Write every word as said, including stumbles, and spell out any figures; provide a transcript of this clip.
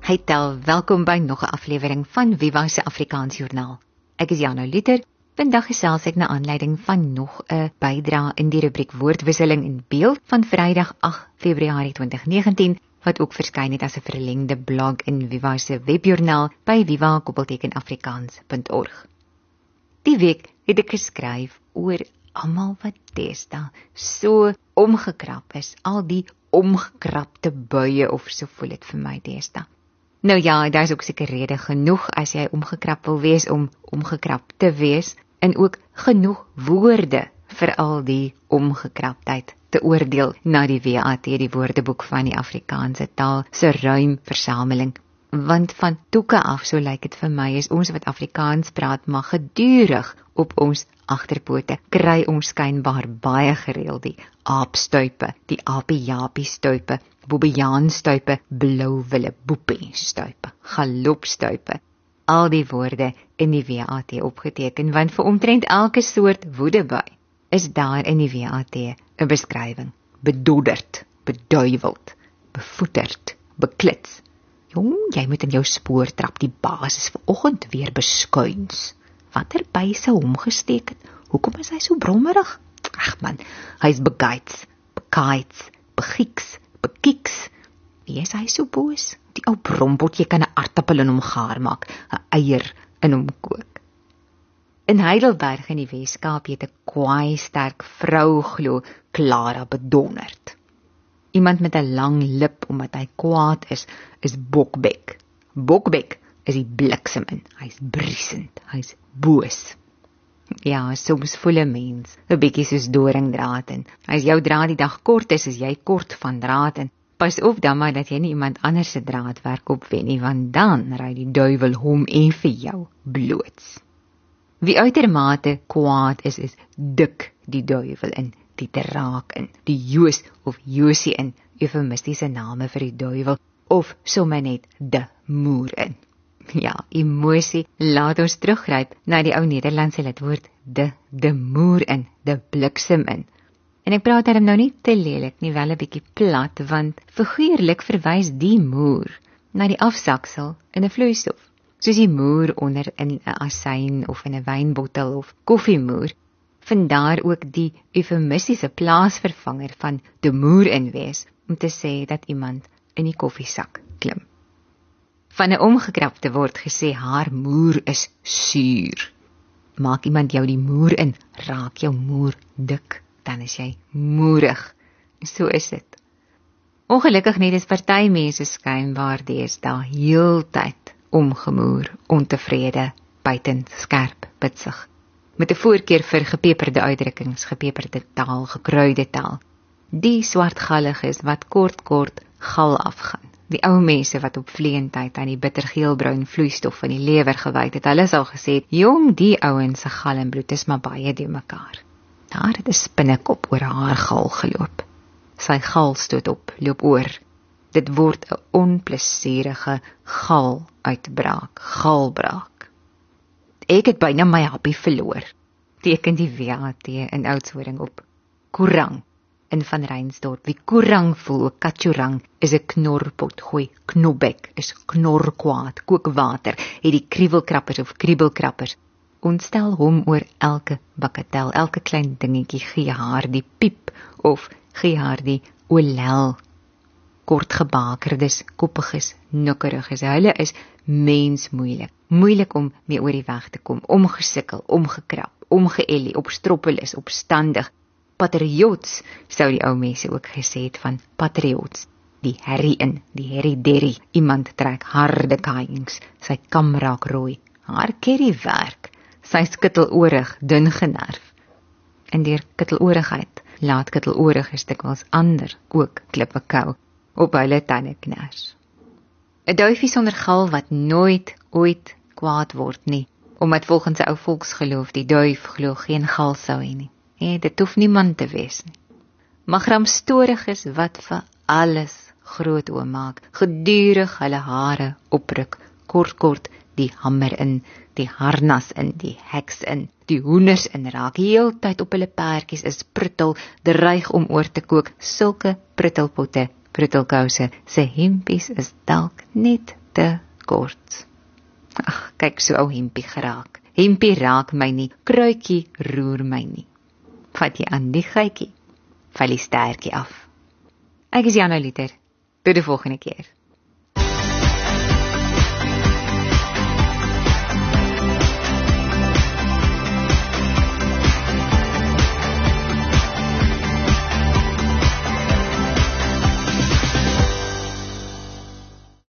Hey tel, welkom by nog 'n aflewering van Viva se Afrikaans Joernaal. Ek is Jana Luther. Vandag gesels ek na aanleiding van nog 'n bydra in die rubriek Woordwisseling in Beeld van Vrydag agt Februarie twintig negentien, wat ook verskyn het as 'n verlengde blog in Viva se webjoernaal by viva koppelteken afrikaans punt org. Die week het ek geskryf oor almal wat deesdae so omgekrap is, al die omgekrapte buie of so voel dit vir my deesdae. Nou ja, daar is ook seker rede genoeg as jy omgekrap wil wees om omgekrap te wees en ook genoeg woorde vir al die omgekraptheid te oordeel na die W A T, die Woordeboek van die Afrikaanse taal se ruim versameling. Want van toeke af, so lyk dit vir my, is ons wat Afrikaans praat maar gedurig op ons agterpote, kry ons skynbaar baie gereeld die aapstuipe, die apie-japie-stuipe, bobbejaan-stuipe, blauwille boepie-stuipe, galopstuipe, al die woorde in die W A T opgeteken, want vir omtrent elke soort woedebui is daar in die W A T 'n beskrywing, bedodderd, beduiweld, bevoeterd, beklits. Jong, jy moet in jou spoor trap, die baas is vanoggend weer beskuins. Watter by sy omgesteek het? Hoekom is hy so brommerig? Ag man, hy is begeits, bekaits, begieks, bekieks. Wie is hy so boos? Die ou brompot, jy kan 'n aartappel in hom gaar maak, 'n eier in hom kook. In Heidelberg in die Weskaap het 'n kwaai sterk vrou glo Clara bedonderd. Iemand met 'n lang lip omdat hy kwaad is, is Bokbek. Bokbek is die bliksem in. Hy's briesend, hy's boos. Ja, soms voel 'n mens 'n bietjie soos doringdraad en as jou draad die dag kort is, is jy kort van draad en pas op dan maar dat jy nie iemand anders se draadwerk opwen nie, want dan ry die duiwel hom en vir jou bloots. Wie uitermate kwaad is, is dik die duiwel in, die draak in, die Joos of Josie in, eufemistiese name vir die duiwel, of sommer net de moer in. Ja, emosie laat ons teruggryp na die ou Nederlandse lidwoord de, de moer in, de bliksem in. En ek praat daarom nou nie te lelik nie, wel 'n bietjie plat, want figuurlik verwys die moer na die afsaksel in 'n vloeistof. Soos die moer onder in 'n asyn of in 'n wynbottel of koffiemoer, vandaar ook die eufemistiese plaasvervanger van de moer in wees, om te sê dat iemand in die koffiesak klim. Van 'n omgekrapte word gesê, haar moer is suur. Maak iemand jou die moer in, raak jou moer dik, dan is jy moerig. So is dit. Ongelukkig net is party mense skynbaar deesdae heeltyd omgemoer, ontevrede, buitend skerp, bitsig. Met 'n voorkeur vir gepeperde uitdrukkings, gepeperde taal, gekruide taal. Die swartgalliges wat kort kort gal afgaan. Die ou mense wat op vleentyd aan die bittergeelbruin vloeistof van die lewer gewyd het, hulle sal gesê, jong, die ouens se gal en bloed is maar baie die mekaar. Daar het 'n spinnekop oor haar gal geloop. Sy gal stoot op, loop oor. Dit word 'n onplesierige galuitbraak, galbraak. Ek het byna my happie verloor, teken die W A T in Oudtshoorn op. Koerang in Van Reinsdorp. Wie koerang voel, katjorang is 'n knorpot, gooi knobbek, is knorkwaad, kook water, het die kriebelkrappers of kriebelkrappers. Ontstel hom oor elke bakatel, elke klein dingetjie, gee haar die piep, of gee haar die olel. Kortgebakerdes, koppiges, nukkeriges, hulle is mens moeilik, moeilik om mee oor die weg te kom, omgesikkel, omgekrap, omgeëlie, opstroppel is, opstandig. Patriots, sou die ou mense ook gesê het van patriots. Die herrie in, die herrie derrie, iemand trek harde kaaiings, sy kam raak rooi, haar kerrie werk, sy skitteloorig, dun generf. En deur kitteloorigheid laat kittelooriges dikwels ander ook klippe kou op hulle tande kners. 'n Duifie sonder gal wat nooit ooit kwaad word nie, omdat volgens 'n ou volksgeloof die duif glo geen gal sou hê nie. Hey, dit hoef niemand te wees nie. Maar gramstoriges wat vir alles groot oom maak, gedurig hulle hare opruk, kort kort die hamer in, die harnas in, die heks in, die hoenders in raak, heeltyd op hulle perdjies is pruttel, dreig om oor te kook, sulke pruttelpotte, pruttelkouse, se hempies is dalk net te kort. Ag, kyk so ou hempie geraak. Hempie raak my nie, kruikie roer my nie. Vat jy aan die gytjie, val die stertjie af. Ek is Jana Liter. Tot die volgende keer.